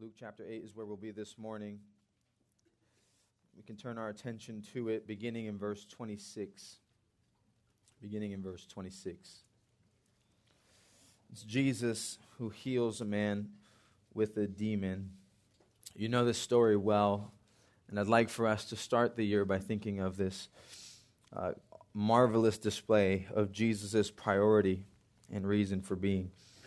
Luke chapter 8 is where we'll be this morning. We can turn our attention to it beginning in verse 26. Beginning in verse 26. It's Jesus who heals a man with a demon. You know this story well, and I'd like for us to start the year by thinking of this marvelous display of Jesus' priority and reason for being.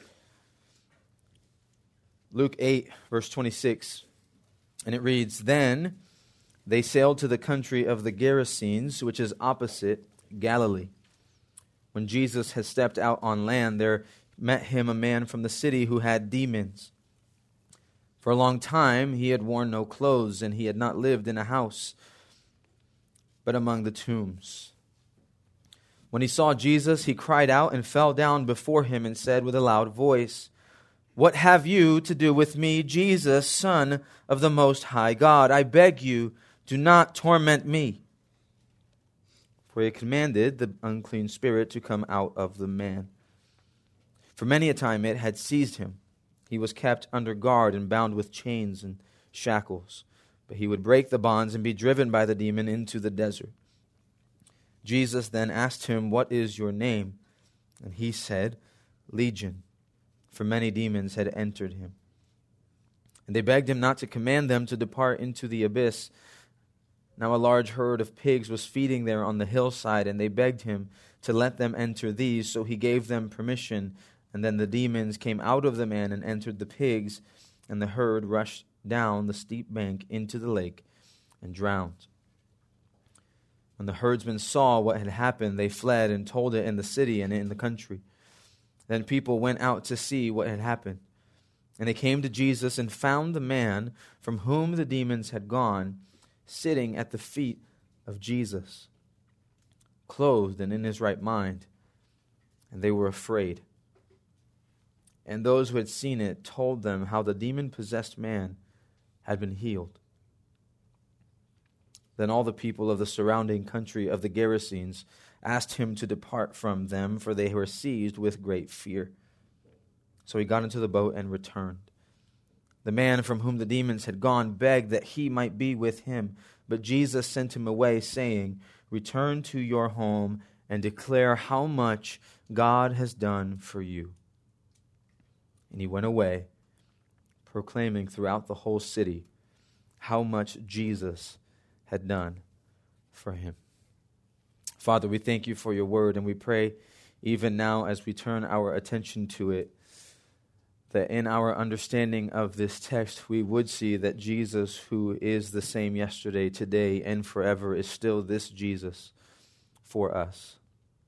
Luke 8, verse 26, and it reads, "Then they sailed to the country of the Gerasenes, which is opposite Galilee. When Jesus had stepped out on land, there met him a man from the city who had demons. For a long time he had worn no clothes, and he had not lived in a house, but among the tombs. When he saw Jesus, he cried out and fell down before him and said with a loud voice, 'What have you to do with me, Jesus, Son of the Most High God? I beg you, do not torment me.' For he commanded the unclean spirit to come out of the man. For many a time it had seized him. He was kept under guard and bound with chains and shackles. But he would break the bonds and be driven by the demon into the desert. Jesus then asked him, 'What is your name?' And he said, 'Legion,' for many demons had entered him. And they begged him not to command them to depart into the abyss. Now a large herd of pigs was feeding there on the hillside, and they begged him to let them enter these. So he gave them permission, and then the demons came out of the man and entered the pigs, and the herd rushed down the steep bank into the lake and drowned. When the herdsmen saw what had happened, they fled and told it in the city and in the country. Then people went out to see what had happened. And they came to Jesus and found the man from whom the demons had gone, sitting at the feet of Jesus, clothed and in his right mind. And they were afraid. And those who had seen it told them how the demon-possessed man had been healed. Then all the people of the surrounding country of the Gerasenes asked him to depart from them, for they were seized with great fear. So he got into the boat and returned. The man from whom the demons had gone begged that he might be with him, but Jesus sent him away, saying, 'Return to your home and declare how much God has done for you.' And he went away, proclaiming throughout the whole city how much Jesus had done for him." Father, we thank you for your word, and we pray even now as we turn our attention to it, that in our understanding of this text, we would see that Jesus, who is the same yesterday, today, and forever, is still this Jesus for us.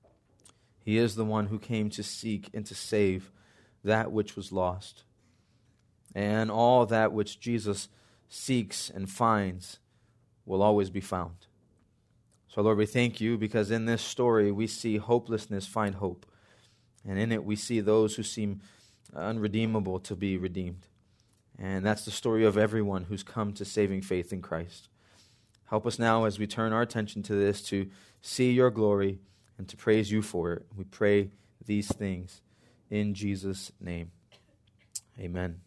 He is the one who came to seek and to save that which was lost. And all that which Jesus seeks and finds will always be found. So, Lord, we thank you because in this story we see hopelessness find hope. And in it we see those who seem unredeemable to be redeemed. And that's the story of everyone who's come to saving faith in Christ. Help us now as we turn our attention to this to see your glory and to praise you for it. We pray these things in Jesus' name. Amen.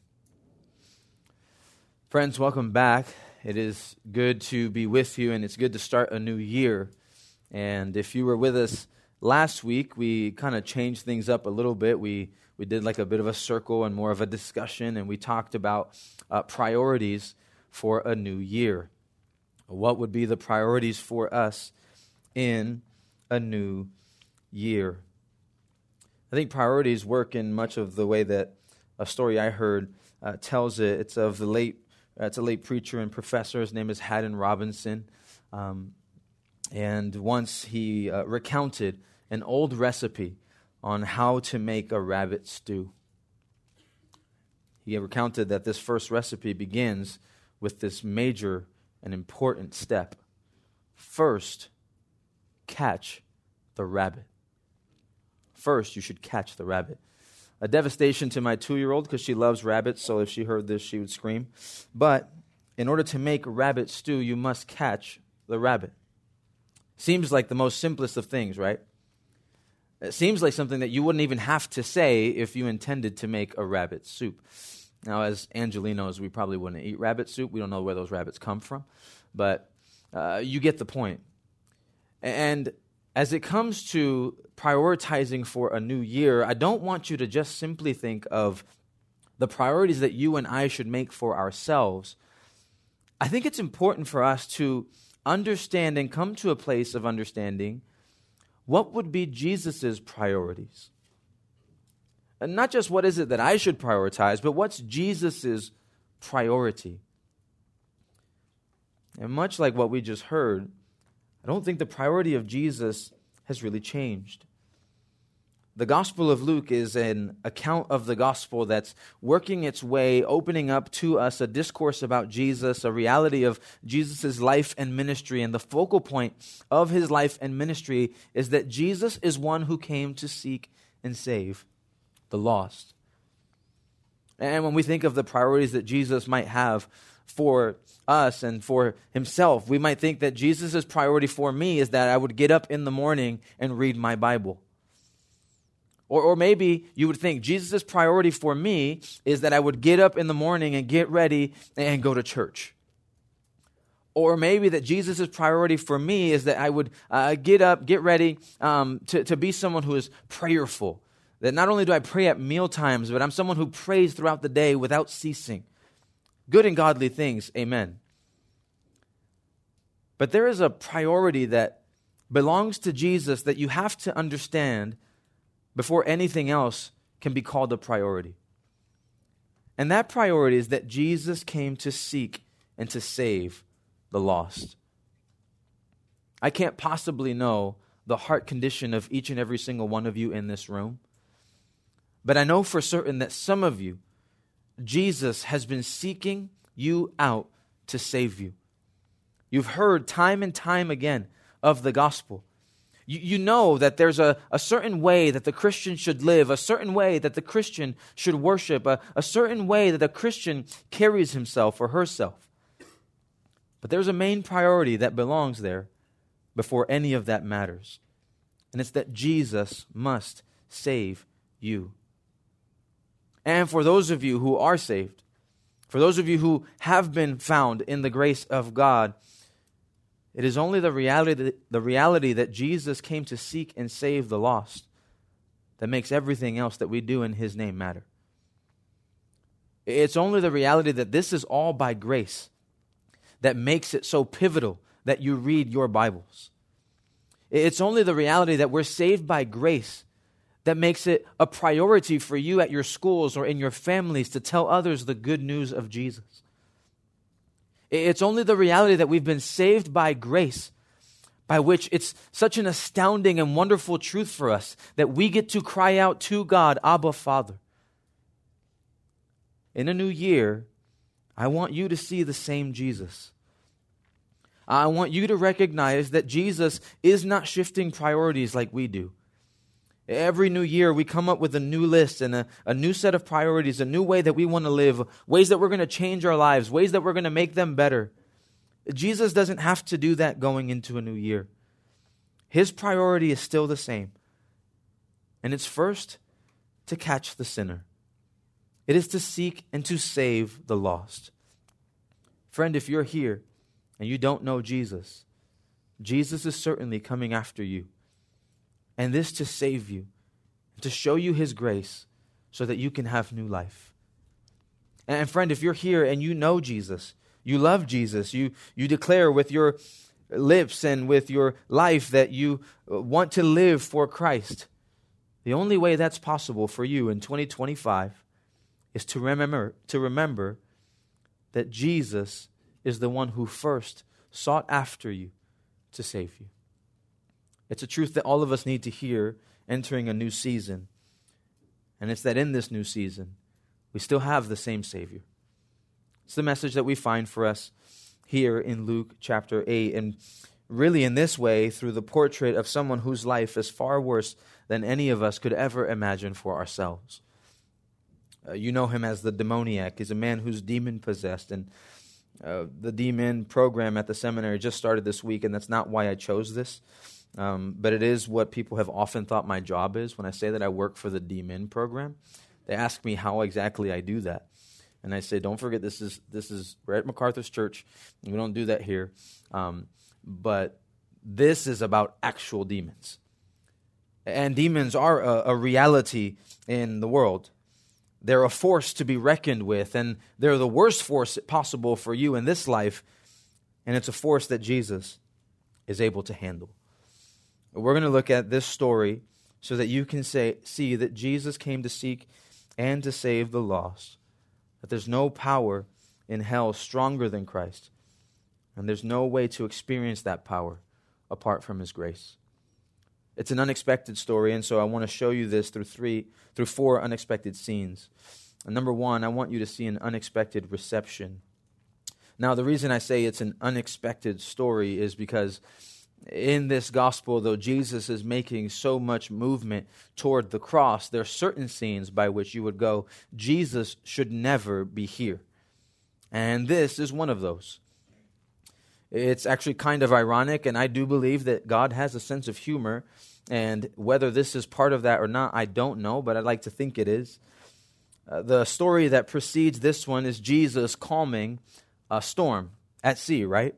Friends, welcome back. It is good to be with you, and it's good to start a new year. And if you were with us last week, we kind of changed things up a little bit. We did like a bit of a circle and more of a discussion, and we talked about priorities for a new year. What would be the priorities for us in a new year? I think priorities work in much of the way that a story I heard tells it. It's a late preacher and professor. His name is Haddon Robinson. And once he recounted an old recipe on how to make a rabbit stew. He recounted that this first recipe begins with this major and important step. First, catch the rabbit. First, you should catch the rabbit. A devastation to my 2-year-old because she loves rabbits, so if she heard this, she would scream. But in order to make rabbit stew, you must catch the rabbit. Seems like the most simplest of things, right? It seems like something that you wouldn't even have to say if you intended to make a rabbit soup. Now, as Angelinos, we probably wouldn't eat rabbit soup. We don't know where those rabbits come from, but you get the point. And as it comes to prioritizing for a new year, I don't want you to just simply think of the priorities that you and I should make for ourselves. I think it's important for us to understand and come to a place of understanding what would be Jesus' priorities. And not just what is it that I should prioritize, but what's Jesus' priority. And much like what we just heard, I don't think the priority of Jesus has really changed. The Gospel of Luke is an account of the gospel that's working its way, opening up to us a discourse about Jesus, a reality of Jesus' life and ministry. And the focal point of his life and ministry is that Jesus is one who came to seek and save the lost. And when we think of the priorities that Jesus might have for us and for himself, we might think that Jesus' priority for me is that I would get up in the morning and read my Bible. Or maybe you would think Jesus' priority for me is that I would get up in the morning and get ready and go to church. Or maybe that Jesus' priority for me is that I would get up, get ready to be someone who is prayerful. That not only do I pray at meal times, but I'm someone who prays throughout the day without ceasing. Good and godly things, amen. But there is a priority that belongs to Jesus that you have to understand before anything else can be called a priority. And that priority is that Jesus came to seek and to save the lost. I can't possibly know the heart condition of each and every single one of you in this room, but I know for certain that some of you, Jesus has been seeking you out to save you. You've heard time and time again of the gospel. You know that there's a certain way that the Christian should live, a certain way that the Christian should worship, a certain way that the Christian carries himself or herself. But there's a main priority that belongs there before any of that matters. And it's that Jesus must save you. And for those of you who are saved, for those of you who have been found in the grace of God, it is only the reality that Jesus came to seek and save the lost that makes everything else that we do in his name matter. It's only the reality that this is all by grace that makes it so pivotal that you read your Bibles. It's only the reality that we're saved by grace that makes it a priority for you at your schools or in your families to tell others the good news of Jesus. It's only the reality that we've been saved by grace, by which it's such an astounding and wonderful truth for us that we get to cry out to God, Abba, Father. In a new year, I want you to see the same Jesus. I want you to recognize that Jesus is not shifting priorities like we do. Every new year, we come up with a new list and a new set of priorities, a new way that we want to live, ways that we're going to change our lives, ways that we're going to make them better. Jesus doesn't have to do that going into a new year. His priority is still the same. And it's first to catch the sinner. It is to seek and to save the lost. Friend, if you're here and you don't know Jesus, Jesus is certainly coming after you. And this to save you, to show you his grace so that you can have new life. And friend, if you're here and you know Jesus, you love Jesus, you declare with your lips and with your life that you want to live for Christ, the only way that's possible for you in 2025 is to remember that Jesus is the one who first sought after you to save you. It's a truth that all of us need to hear entering a new season. And it's that in this new season, we still have the same Savior. It's the message that we find for us here in Luke chapter 8. And really in this way, through the portrait of someone whose life is far worse than any of us could ever imagine for ourselves. You know him as the demoniac. He's a man who's demon-possessed. And the demon program at the seminary just started this week, and that's not why I chose this. But it is what people have often thought my job is. When I say that I work for the DMIN program, they ask me how exactly I do that. And I say, don't forget, this is we're at MacArthur's church. We don't do that here. But this is about actual demons. And demons are a reality in the world. They're a force to be reckoned with, and they're the worst force possible for you in this life, and it's a force that Jesus is able to handle. We're going to look at this story so that you can see that Jesus came to seek and to save the lost, that there's no power in hell stronger than Christ, and there's no way to experience that power apart from His grace. It's an unexpected story, and so I want to show you this through four unexpected scenes. And number one, I want you to see an unexpected reception. Now, the reason I say it's an unexpected story is because in this gospel, though Jesus is making so much movement toward the cross, there are certain scenes by which you would go, Jesus should never be here. And this is one of those. It's actually kind of ironic, and I do believe that God has a sense of humor, and whether this is part of that or not, I don't know, but I'd like to think it is. The story that precedes this one is Jesus calming a storm at sea, right?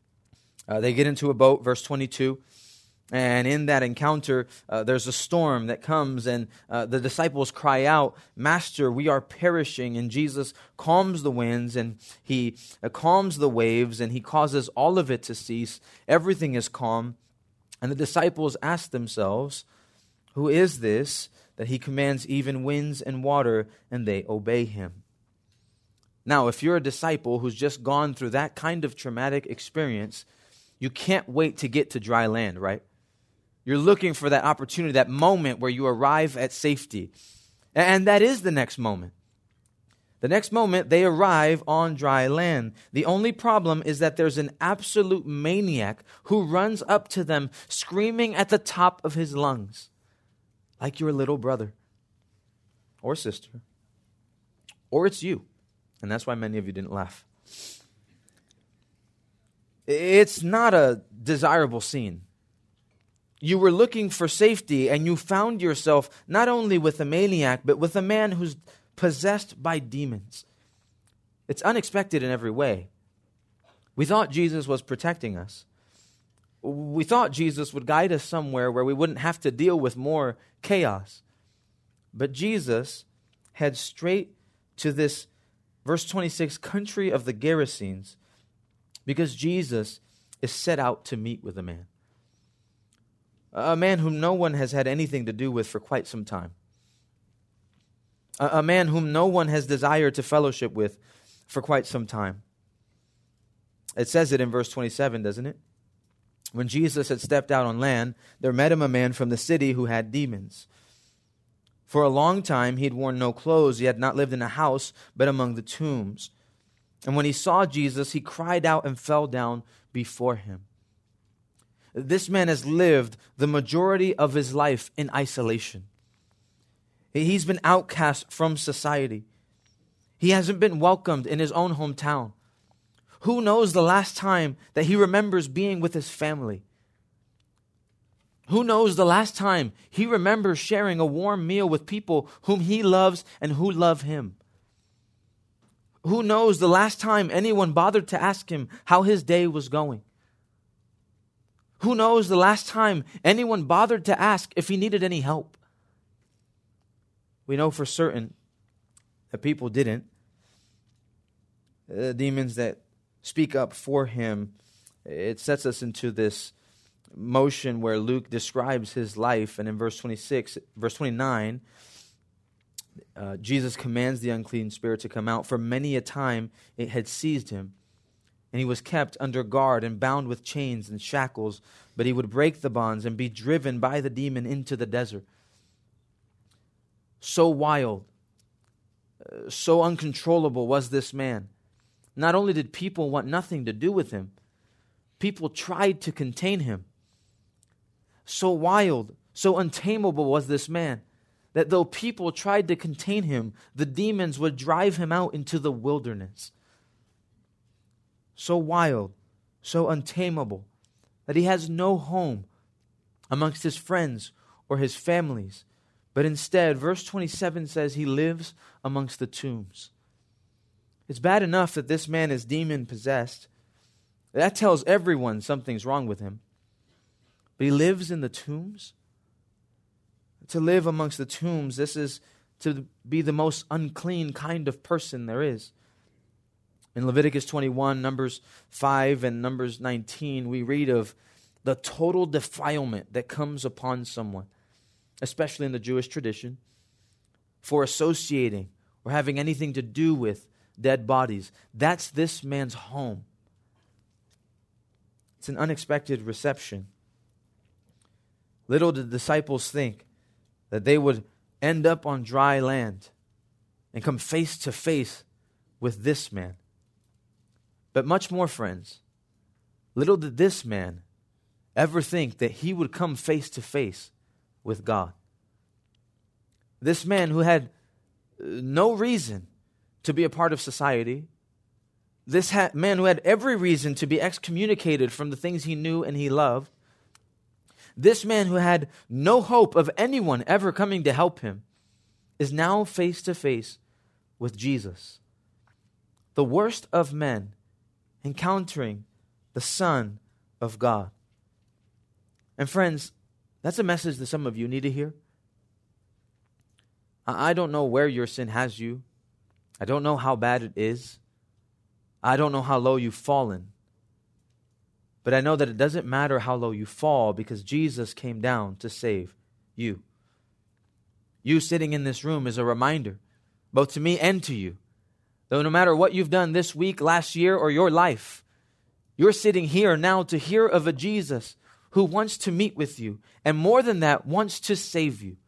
They get into a boat, verse 22, and in that encounter, there's a storm that comes, and the disciples cry out, "Master, we are perishing." And Jesus calms the winds, and He calms the waves, and He causes all of it to cease. Everything is calm. And the disciples ask themselves, "Who is this that He commands even winds and water, and they obey Him?" Now, if you're a disciple who's just gone through that kind of traumatic experience, you can't wait to get to dry land, right? You're looking for that opportunity, that moment where you arrive at safety. And that is the next moment. The next moment, they arrive on dry land. The only problem is that there's an absolute maniac who runs up to them screaming at the top of his lungs, like your little brother or sister, or it's you. And that's why many of you didn't laugh. It's not a desirable scene. You were looking for safety, and you found yourself not only with a maniac, but with a man who's possessed by demons. It's unexpected in every way. We thought Jesus was protecting us. We thought Jesus would guide us somewhere where we wouldn't have to deal with more chaos. But Jesus heads straight to this, verse 26, country of the Gerasenes, because Jesus is set out to meet with a man whom no one has had anything to do with for quite some time. A man whom no one has desired to fellowship with for quite some time. It says it in verse 27, doesn't it? When Jesus had stepped out on land, there met him a man from the city who had demons. For a long time he had worn no clothes. He had not lived in a house, but among the tombs. And when he saw Jesus, he cried out and fell down before him. This man has lived the majority of his life in isolation. He's been outcast from society. He hasn't been welcomed in his own hometown. Who knows the last time that he remembers being with his family? Who knows the last time he remembers sharing a warm meal with people whom he loves and who love him? Who knows the last time anyone bothered to ask him how his day was going? Who knows the last time anyone bothered to ask if he needed any help? We know for certain that people didn't. The demons that speak up for him, it sets us into this motion where Luke describes his life. And in verse 29, Jesus commands the unclean spirit to come out. For many a time it had seized him, and he was kept under guard and bound with chains and shackles, but he would break the bonds and be driven by the demon into the desert. So wild, so uncontrollable was this man. Not only did people want nothing to do with him, people tried to contain him. So wild, so untamable was this man, that though people tried to contain him, the demons would drive him out into the wilderness. So wild, so untamable, that he has no home amongst his friends or his families. But instead, verse 27 says he lives amongst the tombs. It's bad enough that this man is demon-possessed. That tells everyone something's wrong with him. But he lives in the tombs. To live amongst the tombs, this is to be the most unclean kind of person there is. In Leviticus 21, Numbers 5, and Numbers 19, we read of the total defilement that comes upon someone, especially in the Jewish tradition, for associating or having anything to do with dead bodies. That's this man's home. It's an unexpected reception. Little did the disciples think that they would end up on dry land and come face to face with this man. But much more, friends, little did this man ever think that he would come face to face with God. This man who had no reason to be a part of society, this man who had every reason to be excommunicated from the things he knew and he loved, this man who had no hope of anyone ever coming to help him, is now face to face with Jesus, the worst of men, encountering the Son of God. And friends, that's a message that some of you need to hear. I don't know where your sin has you. I don't know how bad it is. I don't know how low you've fallen. But I know that it doesn't matter how low you fall, because Jesus came down to save you. You sitting in this room is a reminder, both to me and to you, that no matter what you've done this week, last year, or your life, you're sitting here now to hear of a Jesus who wants to meet with you, and more than that, wants to save you.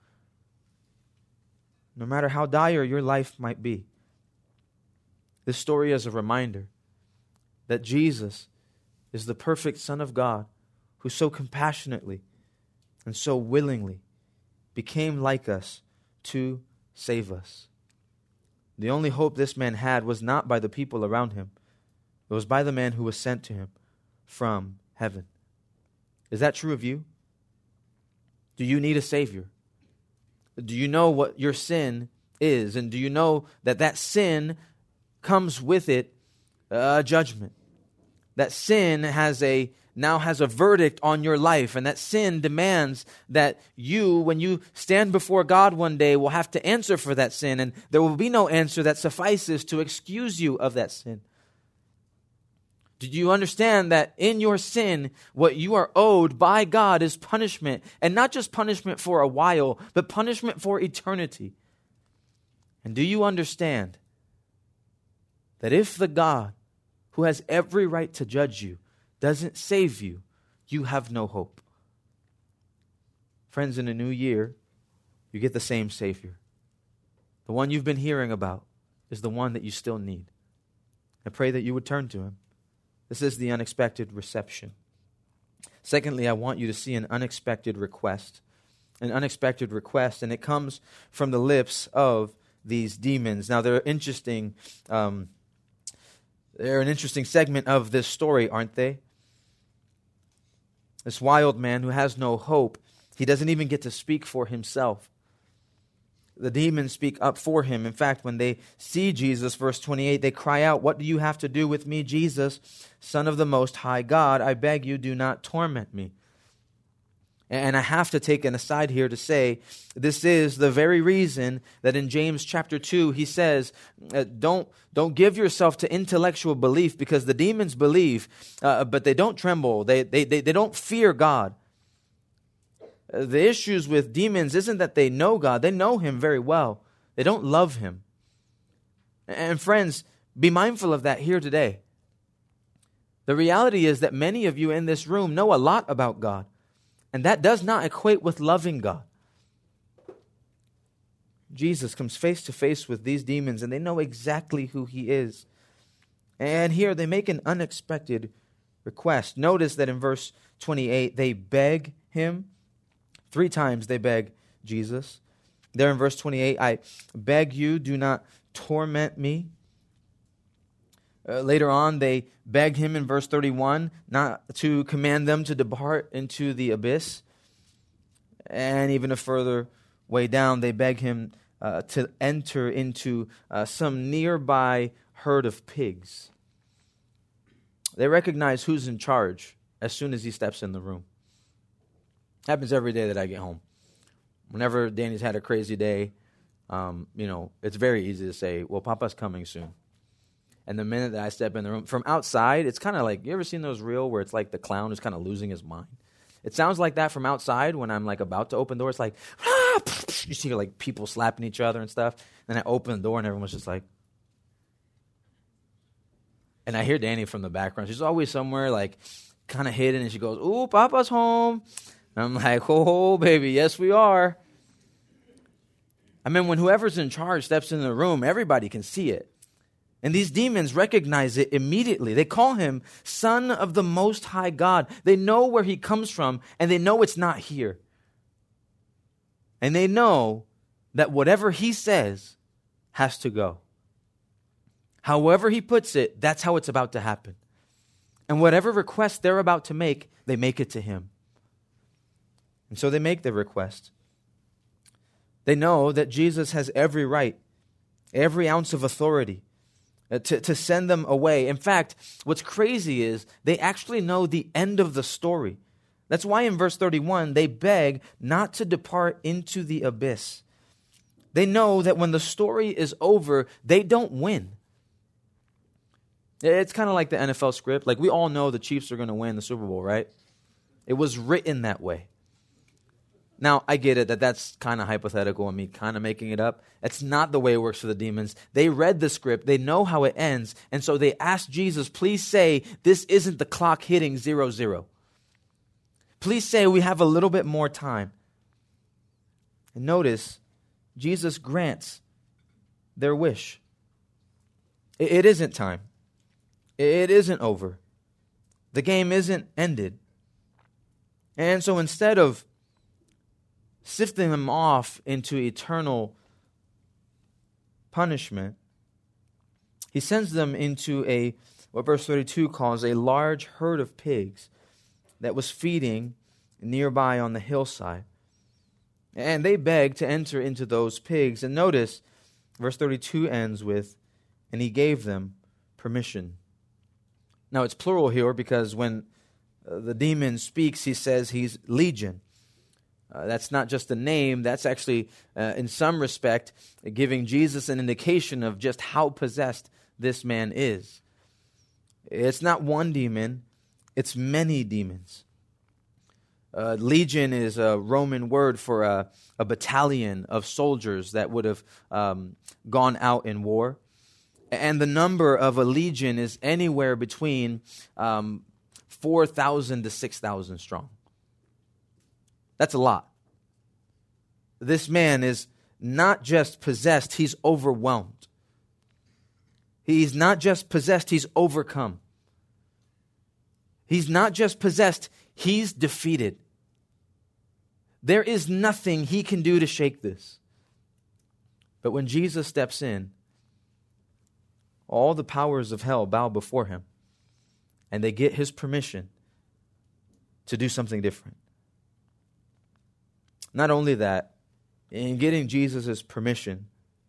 No matter how dire your life might be, this story is a reminder that Jesus is the perfect Son of God who so compassionately and so willingly became like us to save us. The only hope this man had was not by the people around him. It was by the man who was sent to him from heaven. Is that true of you? Do you need a Savior? Do you know what your sin is? And do you know that that sin comes with it a judgment? That sin now has a verdict on your life, and that sin demands that you, when you stand before God one day, will have to answer for that sin, and there will be no answer that suffices to excuse you of that sin. Did you understand that in your sin, what you are owed by God is punishment, and not just punishment for a while, but punishment for eternity? And do you understand that if the God who has every right to judge you doesn't save you, you have no hope? Friends, in a new year, you get the same Savior. The one you've been hearing about is the one that you still need. I pray that you would turn to Him. This is the unexpected reception. Secondly, I want you to see an unexpected request. An unexpected request, and it comes from the lips of these demons. Now, they're interesting. They're an interesting segment of this story, aren't they? This wild man who has no hope, he doesn't even get to speak for himself. The demons speak up for him. In fact, when they see Jesus, verse 28, they cry out, "What do you have to do with me, Jesus, Son of the Most High God? I beg you, do not torment me." And I have to take an aside here to say, this is the very reason that in James chapter 2, he says, don't give yourself to intellectual belief, because the demons believe, but they don't tremble. They don't fear God. The issues with demons isn't that they know God. They know Him very well. They don't love Him. And friends, be mindful of that here today. The reality is that many of you in this room know a lot about God, and that does not equate with loving God. Jesus comes face to face with these demons, and they know exactly who He is. And here they make an unexpected request. Notice that in verse 28, they beg Him. 3 times they beg Jesus. There in verse 28, "I beg you, do not torment me." Later on, they beg Him in verse 31 not to command them to depart into the abyss. And even a further way down, they beg Him to enter into some nearby herd of pigs. They recognize who's in charge as soon as he steps in the room. Happens every day that I get home. Whenever Danny's had a crazy day, it's very easy to say, well, Papa's coming soon. And the minute that I step in the room, from outside, it's kind of like, you ever seen those reel where it's like the clown is kind of losing his mind? It sounds like that from outside when I'm like about to open the door. It's like, you see like people slapping each other and stuff. Then I open the door and everyone's just like, and I hear Danny from the background. She's always somewhere like kind of hidden, and she goes, "Ooh, Papa's home." And I'm like, "Oh, baby, yes we are." I mean, when whoever's in charge steps into the room, everybody can see it. And these demons recognize it immediately. They call him Son of the Most High God. They know where he comes from, and they know it's not here. And they know that whatever he says has to go. However he puts it, that's how it's about to happen. And whatever request they're about to make, they make it to him. And so they make the request. They know that Jesus has every right, every ounce of authority to send them away. In fact, what's crazy is they actually know the end of the story. That's why in verse 31, they beg not to depart into the abyss. They know that when the story is over, they don't win. It's kind of like the NFL script. Like, we all know the Chiefs are going to win the Super Bowl, right? It was written that way. Now, I get it that that's kind of hypothetical and me kind of making it up. It's not the way it works for the demons. They read the script. They know how it ends. And so they ask Jesus, please say this isn't the clock hitting 0-0. Please say we have a little bit more time. And notice, Jesus grants their wish. It isn't time. It isn't over. The game isn't ended. And so instead of sifting them off into eternal punishment, he sends them into what verse 32 calls a large herd of pigs that was feeding nearby on the hillside. And they beg to enter into those pigs. And notice, verse 32 ends with, and he gave them permission. Now, it's plural here because when the demon speaks, he says he's legion. That's not just a name. That's actually, in some respect, giving Jesus an indication of just how possessed this man is. It's not one demon. It's many demons. Legion is a Roman word for a battalion of soldiers that would have gone out in war. And the number of a legion is anywhere between 4,000 to 6,000 strong. That's a lot. This man is not just possessed, he's overwhelmed. He's not just possessed, he's overcome. He's not just possessed, he's defeated. There is nothing he can do to shake this. But when Jesus steps in, all the powers of hell bow before him, and they get his permission to do something different. Not only that, in getting Jesus' permission,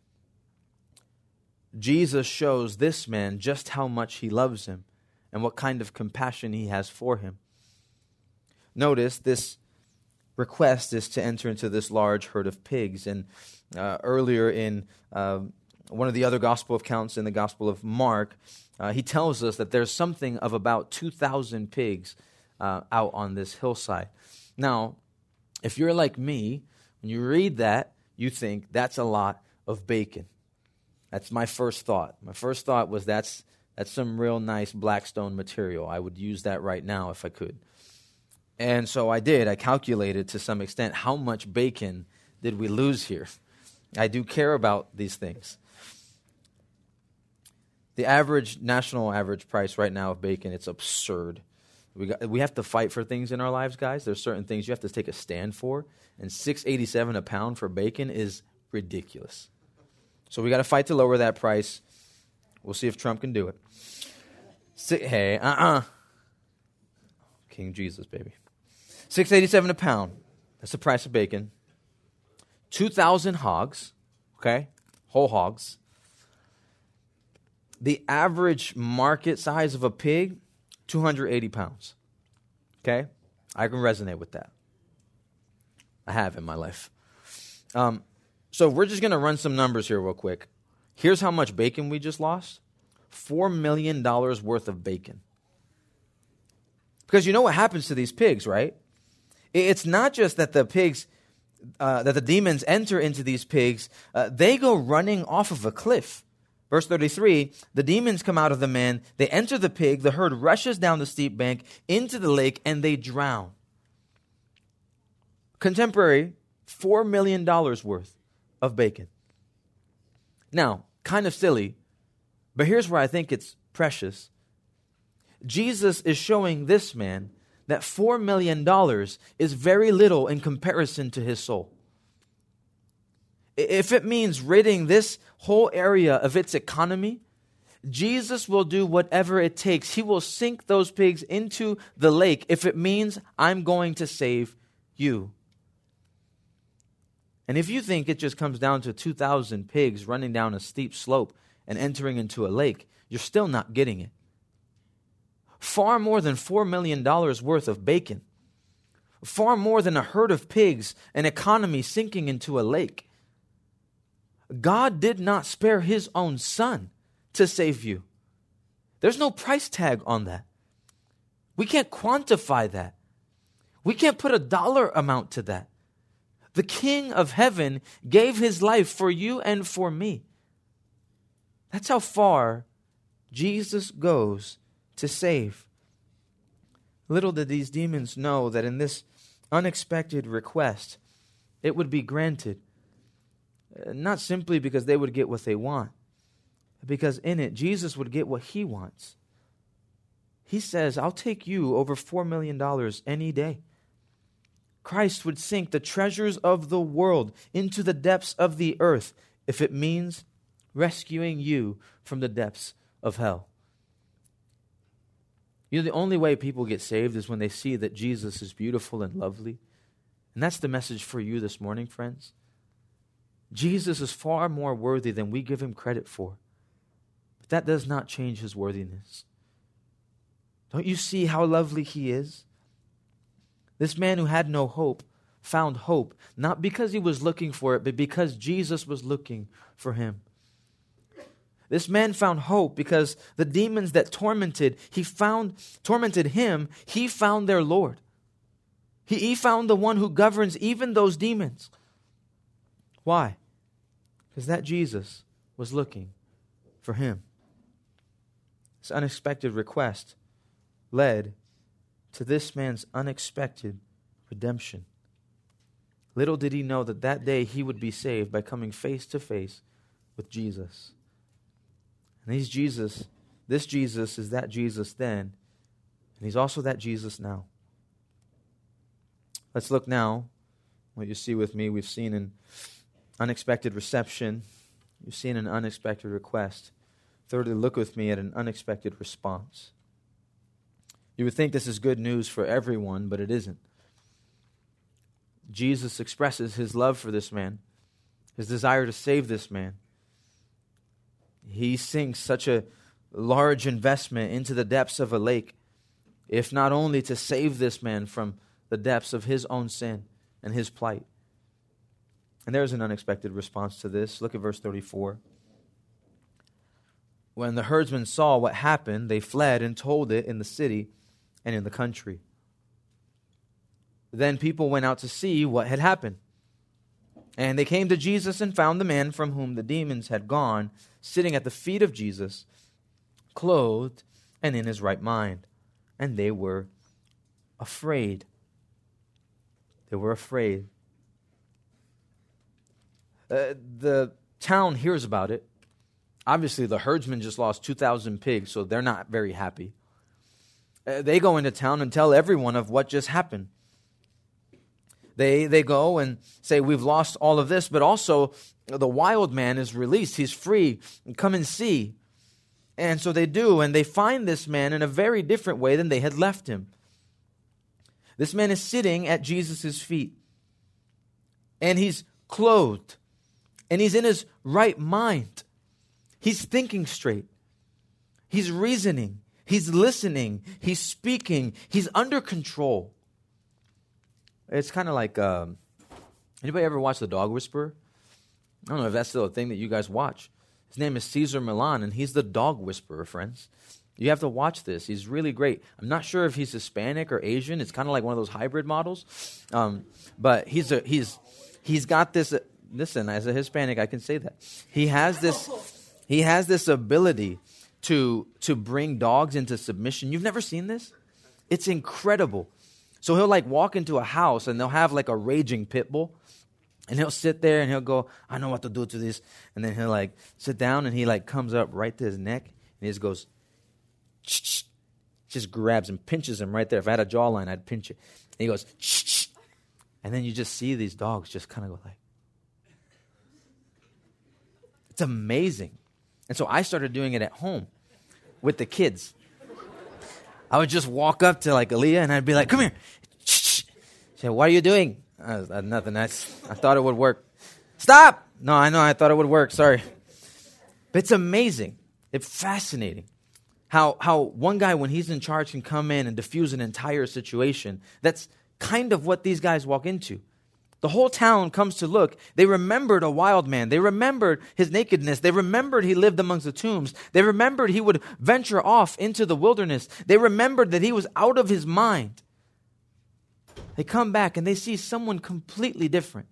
Jesus shows this man just how much he loves him and what kind of compassion he has for him. Notice this request is to enter into this large herd of pigs. And earlier in one of the other gospel accounts, in the Gospel of Mark, he tells us that there's something of about 2,000 pigs out on this hillside. Now, if you're like me, when you read that, you think that's a lot of bacon. That's my first thought. My first thought was that's some real nice Blackstone material. I would use that right now if I could. And so I did. I calculated to some extent how much bacon did we lose here. I do care about these things. The national average price right now of bacon, it's absurd. We have to fight for things in our lives, guys. There's certain things you have to take a stand for, and $6.87 a pound for bacon is ridiculous. So we got to fight to lower that price. We'll see if Trump can do it. King Jesus, baby. $6.87 a pound. That's the price of bacon. 2,000 hogs. okay? Whole hogs. The average market size of a pig, 280 pounds, okay? I can resonate with that. I have in my life. So we're just going to run some numbers here real quick. Here's how much bacon we just lost. $4 million worth of bacon. Because you know what happens to these pigs, right? It's not just that the pigs, that the demons enter into these pigs. They go running off of a cliff. Verse 33, the demons come out of the man. They enter the pig. The herd rushes down the steep bank into the lake, and they drown. Contemporary, $4 million worth of bacon. Now, kind of silly, but here's where I think it's precious. Jesus is showing this man that $4 million is very little in comparison to his soul. If it means ridding this whole area of its economy, Jesus will do whatever it takes. He will sink those pigs into the lake if it means I'm going to save you. And if you think it just comes down to 2,000 pigs running down a steep slope and entering into a lake, you're still not getting it. Far more than $4 million worth of bacon. Far more than a herd of pigs, an economy sinking into a lake. God did not spare his own son to save you. There's no price tag on that. We can't quantify that. We can't put a dollar amount to that. The King of heaven gave his life for you and for me. That's how far Jesus goes to save. Little did these demons know that in this unexpected request, it would be granted. Not simply because they would get what they want, but because in it, Jesus would get what he wants. He says, I'll take you over $4 million any day. Christ would sink the treasures of the world into the depths of the earth if it means rescuing you from the depths of hell. You know, the only way people get saved is when they see that Jesus is beautiful and lovely. And that's the message for you this morning, friends. Jesus is far more worthy than we give him credit for. But that does not change his worthiness. Don't you see how lovely he is? This man who had no hope found hope, not because he was looking for it, but because Jesus was looking for him. This man found hope because the demons that tormented him, he found their Lord. He found the one who governs even those demons. Why? Because that Jesus was looking for him. This unexpected request led to this man's unexpected redemption. Little did he know that that day he would be saved by coming face to face with Jesus. And this Jesus is that Jesus then, and he's also that Jesus now. Let's look now, what you see with me, we've seen an unexpected reception, you've seen an unexpected request. Thirdly, look with me at an unexpected response. You would think this is good news for everyone, but it isn't. Jesus expresses his love for this man, his desire to save this man. He sinks such a large investment into the depths of a lake, if not only to save this man from the depths of his own sin and his plight. And there's an unexpected response to this. Look at verse 34. When the herdsmen saw what happened, they fled and told it in the city and in the country. Then people went out to see what had happened. And they came to Jesus and found the man from whom the demons had gone, sitting at the feet of Jesus, clothed and in his right mind. And they were afraid. They were afraid. The town hears about it. Obviously, the herdsmen just lost 2,000 pigs, so they're not very happy. They go into town and tell everyone of what just happened. They go and say, we've lost all of this, but also the wild man is released. He's free. Come and see. And so they do, and they find this man in a very different way than they had left him. This man is sitting at Jesus' feet, and he's clothed, and he's in his right mind. He's thinking straight. He's reasoning. He's listening. He's speaking. He's under control. It's kind of like, anybody ever watch The Dog Whisperer? I don't know if that's still a thing that you guys watch. His name is Cesar Millan, and he's the dog whisperer, friends. You have to watch this. He's really great. I'm not sure if he's Hispanic or Asian. It's kind of like one of those hybrid models. But he's got this. Listen, as a Hispanic, I can say that he has this ability to bring dogs into submission. You've never seen this? It's incredible. So he'll like walk into a house and they'll have like a raging pit bull. And he'll sit there and he'll go, I know what to do to this. And then he'll like sit down and he like comes up right to his neck and he just goes, shh, just grabs and pinches him right there. If I had a jawline, I'd pinch it. And he goes, shh. And then you just see these dogs just kind of go like, it's amazing. And so I started doing it at home with the kids. I would just walk up to like Aaliyah and I'd be like, come here. Shh. She said, what are you doing? Nothing. I thought it would work. Stop! No, I know. I thought it would work. Sorry. But it's amazing. It's fascinating how one guy, when he's in charge, can come in and diffuse an entire situation. That's kind of what these guys walk into. The whole town comes to look. They remembered a wild man. They remembered his nakedness. They remembered he lived amongst the tombs. They remembered he would venture off into the wilderness. They remembered that he was out of his mind. They come back and they see someone completely different.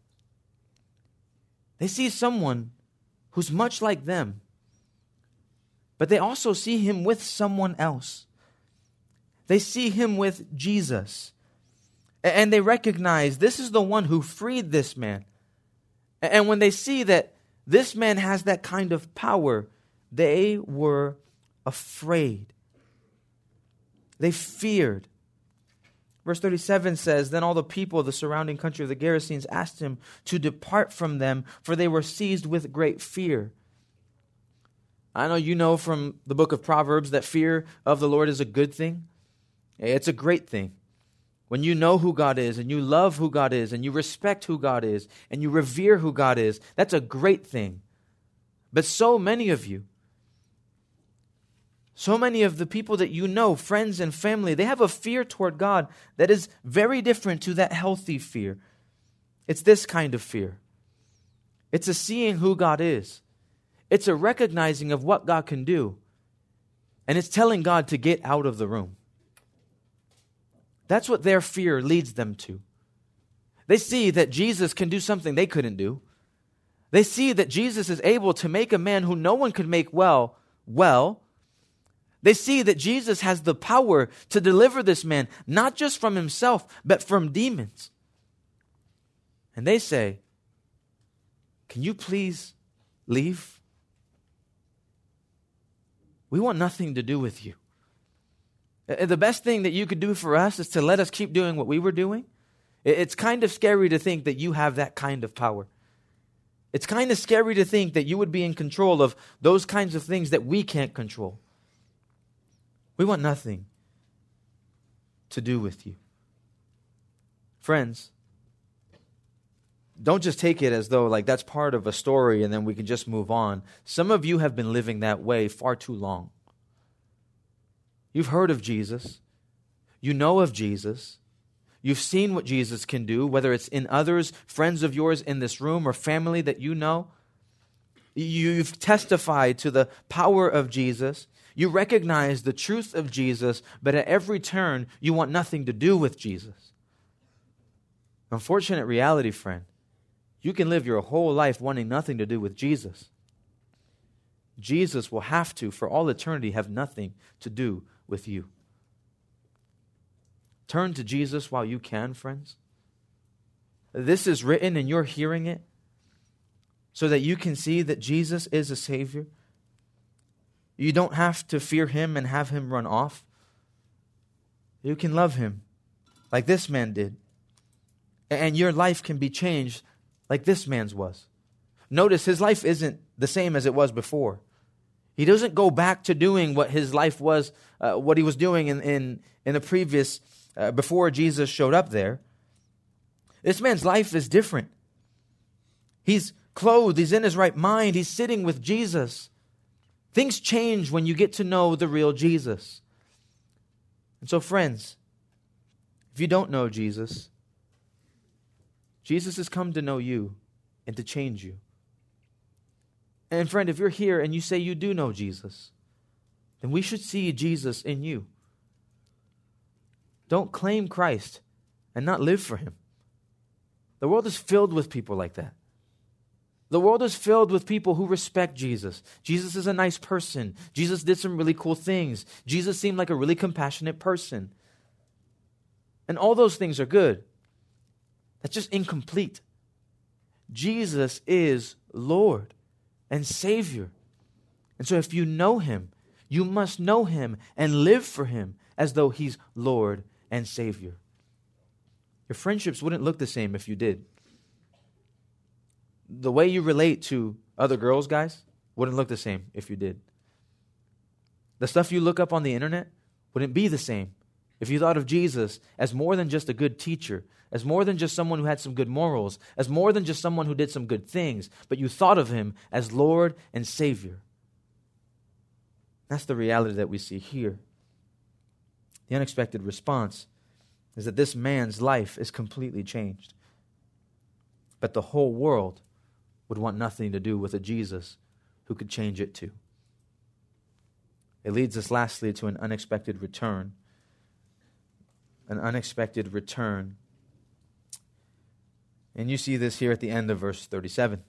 They see someone who's much like them, but they also see him with someone else. They see him with Jesus. And they recognize this is the one who freed this man. And when they see that this man has that kind of power, they were afraid. They feared. Verse 37 says, then all the people of the surrounding country of the Gerasenes asked him to depart from them, for they were seized with great fear. I know you know from the book of Proverbs that fear of the Lord is a good thing. It's a great thing. When you know who God is and you love who God is and you respect who God is and you revere who God is, that's a great thing. But so many of you, so many of the people that you know, friends and family, they have a fear toward God that is very different to that healthy fear. It's this kind of fear. It's a seeing who God is. It's a recognizing of what God can do. And it's telling God to get out of the room. That's what their fear leads them to. They see that Jesus can do something they couldn't do. They see that Jesus is able to make a man who no one could make well. They see that Jesus has the power to deliver this man, not just from himself, but from demons. And they say, can you please leave? We want nothing to do with you. The best thing that you could do for us is to let us keep doing what we were doing. It's kind of scary to think that you have that kind of power. It's kind of scary to think that you would be in control of those kinds of things that we can't control. We want nothing to do with you. Friends, don't just take it as though like that's part of a story and then we can just move on. Some of you have been living that way far too long. You've heard of Jesus. You know of Jesus. You've seen what Jesus can do, whether it's in others, friends of yours in this room, or family that you know. You've testified to the power of Jesus. You recognize the truth of Jesus, but at every turn, you want nothing to do with Jesus. Unfortunate reality, friend. You can live your whole life wanting nothing to do with Jesus. Jesus will have to, for all eternity, have nothing to do with you. Turn to Jesus while you can, friends. This is written and you're hearing it so that you can see that Jesus is a Savior. You don't have to fear Him and have Him run off. You can love Him like this man did. And your life can be changed like this man's was. Notice his life isn't the same as it was before. He doesn't go back to doing what his life was, what he was doing in the previous, before Jesus showed up there. This man's life is different. He's clothed. He's in his right mind. He's sitting with Jesus. Things change when you get to know the real Jesus. And so, friends, if you don't know Jesus, Jesus has come to know you and to change you. And friend, if you're here and you say you do know Jesus, then we should see Jesus in you. Don't claim Christ and not live for Him. The world is filled with people like that. The world is filled with people who respect Jesus. Jesus is a nice person. Jesus did some really cool things. Jesus seemed like a really compassionate person. And all those things are good. That's just incomplete. Jesus is Lord and Savior. And so if you know Him, you must know Him and live for Him as though He's Lord and Savior. Your friendships wouldn't look the same if you did. The way you relate to other girls, guys, wouldn't look the same if you did. The stuff you look up on the internet wouldn't be the same if you thought of Jesus as more than just a good teacher, as more than just someone who had some good morals, as more than just someone who did some good things, but you thought of Him as Lord and Savior. That's the reality that we see here. The unexpected response is that this man's life is completely changed. But the whole world would want nothing to do with a Jesus who could change it too. It leads us lastly to an unexpected return. An unexpected return. And you see this here at the end of verse 37.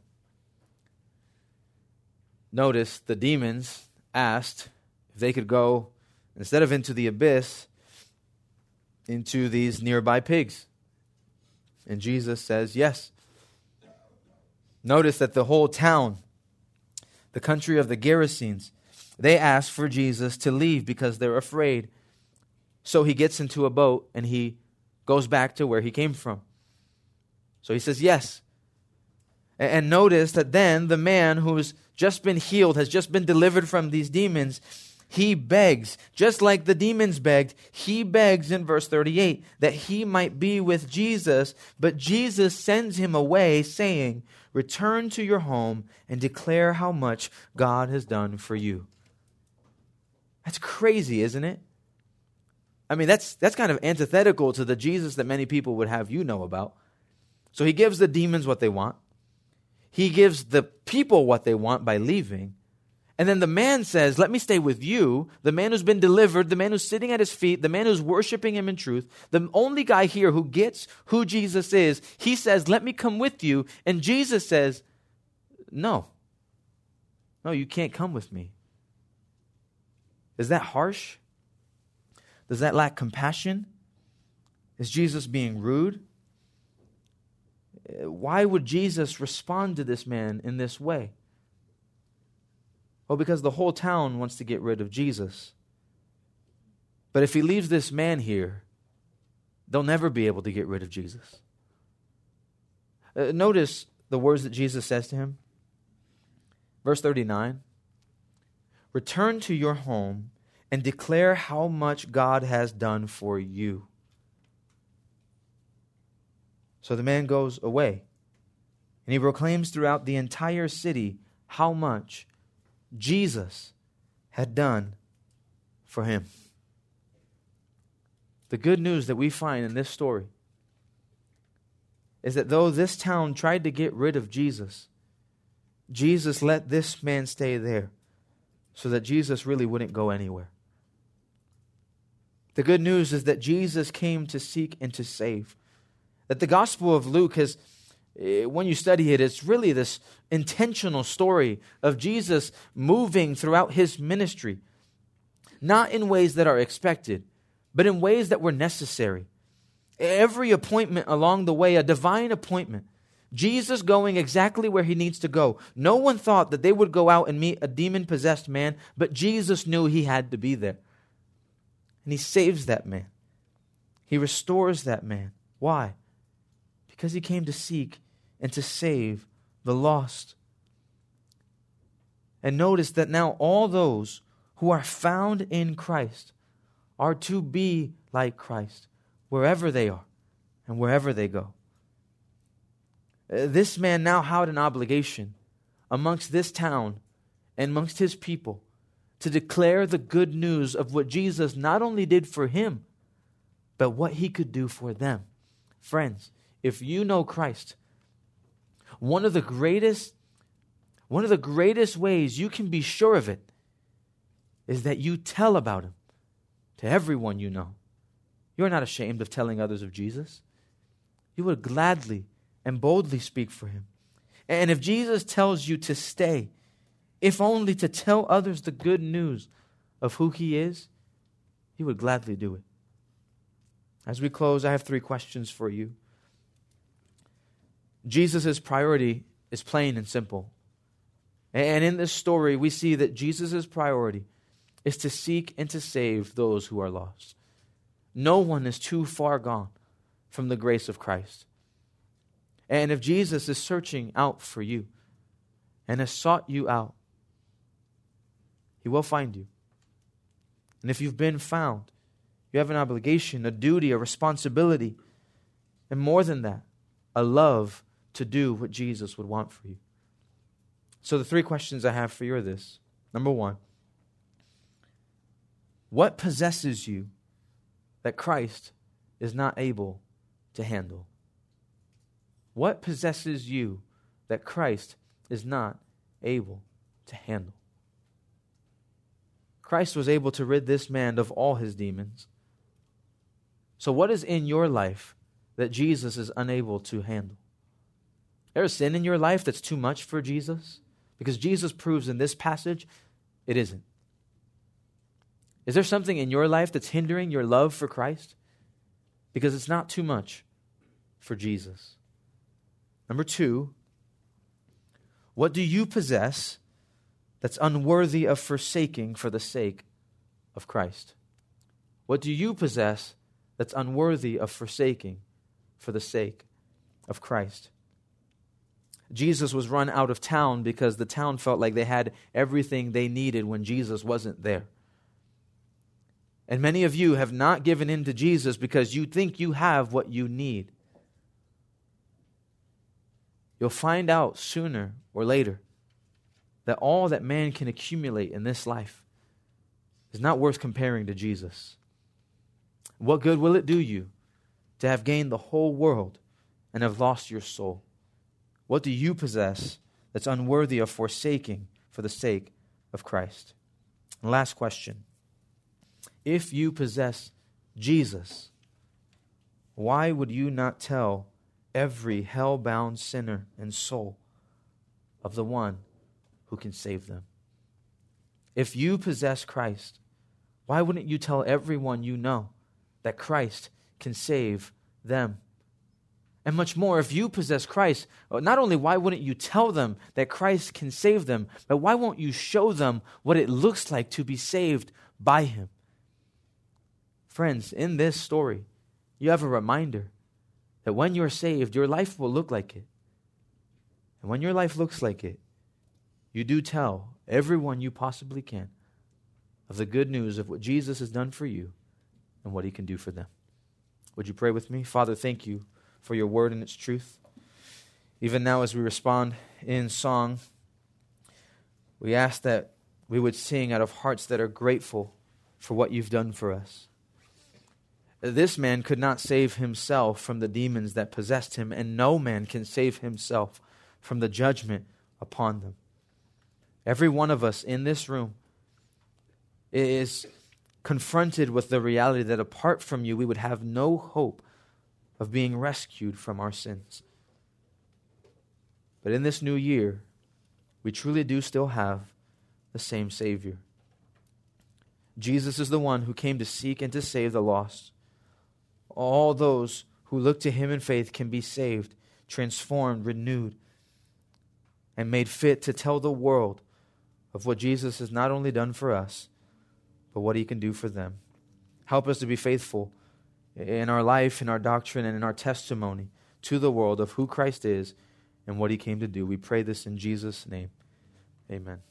Notice the demons asked if they could go, instead of into the abyss, into these nearby pigs. And Jesus says yes. Notice that the whole town, the country of the Gerasenes, they ask for Jesus to leave because they're afraid. So He gets into a boat and He goes back to where He came from. So He says yes. And notice that then the man who's just been healed, has just been delivered from these demons, he begs, just like the demons begged, he begs in verse 38 that he might be with Jesus, but Jesus sends him away saying, "Return to your home and declare how much God has done for you." That's crazy, isn't it? I mean, that's kind of antithetical to the Jesus that many people would have you know about. So He gives the demons what they want. He gives the people what they want by leaving. And then the man says, let me stay with you, the man who's been delivered, the man who's sitting at His feet, the man who's worshiping Him in truth, the only guy here who gets who Jesus is. He says, let me come with you. And Jesus says, no, you can't come with me. Is that harsh? Does that lack compassion? Is Jesus being rude? Why would Jesus respond to this man in this way? Well, because the whole town wants to get rid of Jesus. But if He leaves this man here, they'll never be able to get rid of Jesus. Notice the words that Jesus says to him. Verse 39, "Return to your home and declare how much God has done for you." So the man goes away, and he proclaims throughout the entire city how much Jesus had done for him. The good news that we find in this story is that though this town tried to get rid of Jesus, Jesus let this man stay there so that Jesus really wouldn't go anywhere. The good news is that Jesus came to seek and to save. That the Gospel of Luke has, when you study it, it's really this intentional story of Jesus moving throughout His ministry, not in ways that are expected, but in ways that were necessary. Every appointment along the way, a divine appointment. Jesus going exactly where He needs to go. No one thought that they would go out and meet a demon-possessed man, but Jesus knew He had to be there. And He saves that man. He restores that man. Why? Because He came to seek and to save the lost. And notice that now all those who are found in Christ are to be like Christ wherever they are and wherever they go. This man now had an obligation amongst this town and amongst his people to declare the good news of what Jesus not only did for him, but what he could do for them. Friends, if you know Christ, one of the greatest ways you can be sure of it is that you tell about him to everyone you know. You're not ashamed of telling others of Jesus. You would gladly and boldly speak for him. And if Jesus tells you to stay, if only to tell others the good news of who he is, you would gladly do it. As we close, I have 3 questions for you. Jesus' priority is plain and simple. And in this story, we see that Jesus' priority is to seek and to save those who are lost. No one is too far gone from the grace of Christ. And if Jesus is searching out for you and has sought you out, he will find you. And if you've been found, you have an obligation, a duty, a responsibility, and more than that, a love to do what Jesus would want for you. So the 3 questions I have for you are this. Number 1, what possesses you that Christ is not able to handle? What possesses you that Christ is not able to handle? Christ was able to rid this man of all his demons. So what is in your life that Jesus is unable to handle? There is sin in your life that's too much for Jesus? Because Jesus proves in this passage, it isn't. Is there something in your life that's hindering your love for Christ? Because it's not too much for Jesus. Number 2, what do you possess that's unworthy of forsaking for the sake of Christ? What do you possess that's unworthy of forsaking for the sake of Christ? Jesus was run out of town because the town felt like they had everything they needed when Jesus wasn't there. And many of you have not given in to Jesus because you think you have what you need. You'll find out sooner or later that all that man can accumulate in this life is not worth comparing to Jesus. What good will it do you to have gained the whole world and have lost your soul? What do you possess that's unworthy of forsaking for the sake of Christ? And last question. If you possess Jesus, why would you not tell every hell-bound sinner and soul of the one who can save them? If you possess Christ, why wouldn't you tell everyone you know that Christ can save them? And much more, if you possess Christ, not only why wouldn't you tell them that Christ can save them, but why won't you show them what it looks like to be saved by him? Friends, in this story, you have a reminder that when you're saved, your life will look like it. And when your life looks like it, you do tell everyone you possibly can of the good news of what Jesus has done for you and what he can do for them. Would you pray with me? Father, thank you for your word and its truth. Even now as we respond in song, we ask that we would sing out of hearts that are grateful for what you've done for us. This man could not save himself from the demons that possessed him, and no man can save himself from the judgment upon them. Every one of us in this room is confronted with the reality that apart from you, we would have no hope of being rescued from our sins. But in this new year, we truly do still have the same Savior. Jesus is the one who came to seek and to save the lost. All those who look to him in faith can be saved, transformed, renewed, and made fit to tell the world of what Jesus has not only done for us, but what he can do for them. Help us to be faithful in our life, in our doctrine, and in our testimony to the world of who Christ is and what he came to do. We pray this in Jesus' name. Amen.